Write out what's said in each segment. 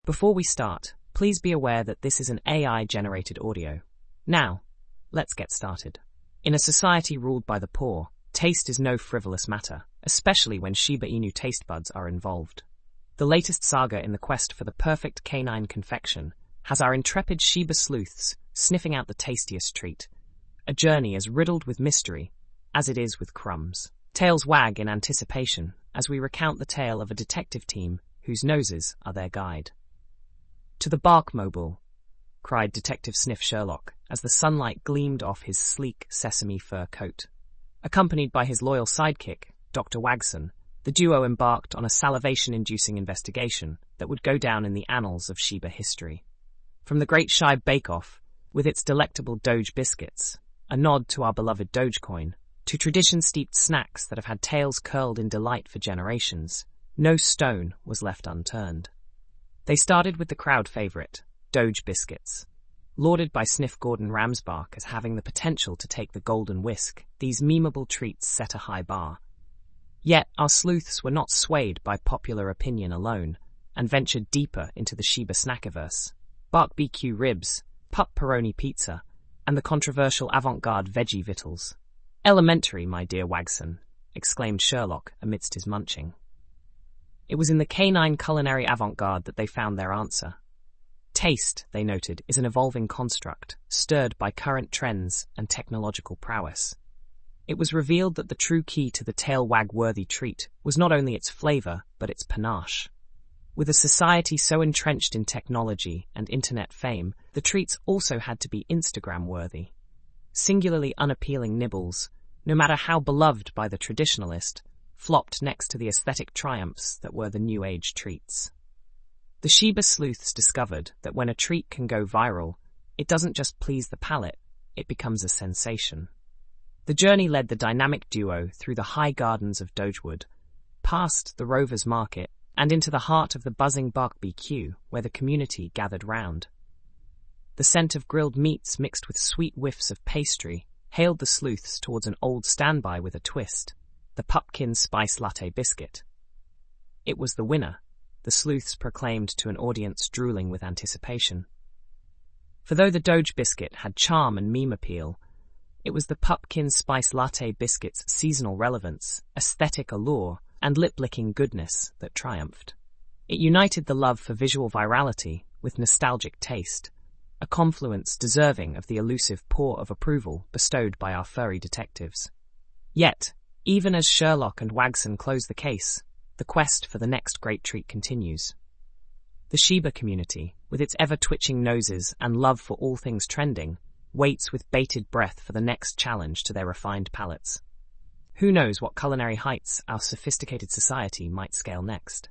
Before we start, please be aware that this is an AI-generated audio. Now, let's get started. In a society ruled by the poor, taste is no frivolous matter, especially when Shiba Inu taste buds are involved. The latest saga in the quest for the perfect canine confection has our intrepid Shiba sleuths sniffing out the tastiest treat, a journey as riddled with mystery as it is with crumbs. Tails wag in anticipation as we recount the tale of a detective team whose noses are their guide. "To the Barkmobile," cried Detective Sniff Sherlock as the sunlight gleamed off his sleek sesame fur coat. Accompanied by his loyal sidekick, Dr. Wagson, the duo embarked on a salivation-inducing investigation that would go down in the annals of Shiba history. From the Great Shibe Bake-Off, with its delectable Doge biscuits, a nod to our beloved Dogecoin, to tradition-steeped snacks that have had tails curled in delight for generations, no stone was left unturned. They started with the crowd favorite, Doge biscuits. Lauded by Sniff Gordon Ramsbach as having the potential to take the golden whisk, these memeable treats set a high bar. Yet our sleuths were not swayed by popular opinion alone, and ventured deeper into the Shiba snackiverse. Bark BQ ribs, pup pepperoni pizza, and the controversial avant-garde veggie vittles. "Elementary, my dear Wagson," exclaimed Sherlock amidst his munching. It was in the canine culinary avant-garde that they found their answer. Taste, they noted, is an evolving construct, stirred by current trends and technological prowess. It was revealed that the true key to the tail-wag-worthy treat was not only its flavor, but its panache. With a society so entrenched in technology and internet fame, the treats also had to be Instagram-worthy. Singularly unappealing nibbles, no matter how beloved by the traditionalist, flopped next to the aesthetic triumphs that were the New Age treats. The Shiba sleuths discovered that when a treat can go viral, it doesn't just please the palate, it becomes a sensation. The journey led the dynamic duo through the high gardens of Dogewood, past the Rovers Market, and into the heart of the buzzing Bark BQ, where the community gathered round. The scent of grilled meats mixed with sweet whiffs of pastry hailed the sleuths towards an old standby with a twist, the Pupkin Spice Latte biscuit. It was the winner, the sleuths proclaimed to an audience drooling with anticipation. For though the Doge biscuit had charm and meme appeal, it was the Pupkin Spice Latte biscuit's seasonal relevance, aesthetic allure, and lip-licking goodness that triumphed. It united the love for visual virality with nostalgic taste, a confluence deserving of the elusive paw of approval bestowed by our furry detectives. Yet, even as Sherlock and Wagson close the case, the quest for the next great treat continues. The Shiba community, with its ever-twitching noses and love for all things trending, waits with bated breath for the next challenge to their refined palates. Who knows what culinary heights our sophisticated society might scale next?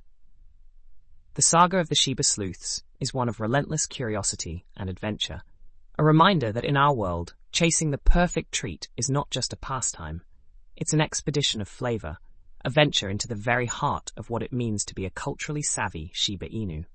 The saga of the Shiba sleuths is one of relentless curiosity and adventure, a reminder that in our world, chasing the perfect treat is not just a pastime. It's an expedition of flavor, a venture into the very heart of what it means to be a culturally savvy Shiba Inu.